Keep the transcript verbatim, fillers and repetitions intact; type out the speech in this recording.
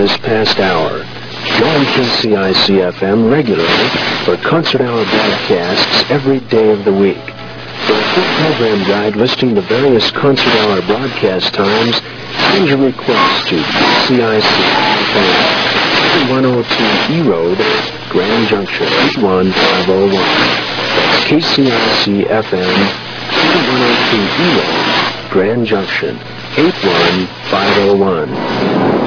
this past hour. Join K C I C F M regularly for concert hour broadcasts every day of the week. For a full program guide listing the various concert hour broadcast times, send your request to K C I C F M, one oh two E Road, Grand Junction, eight one five oh one. That's K C I C F M, one oh two E Road, Grand Junction, eight one five oh one.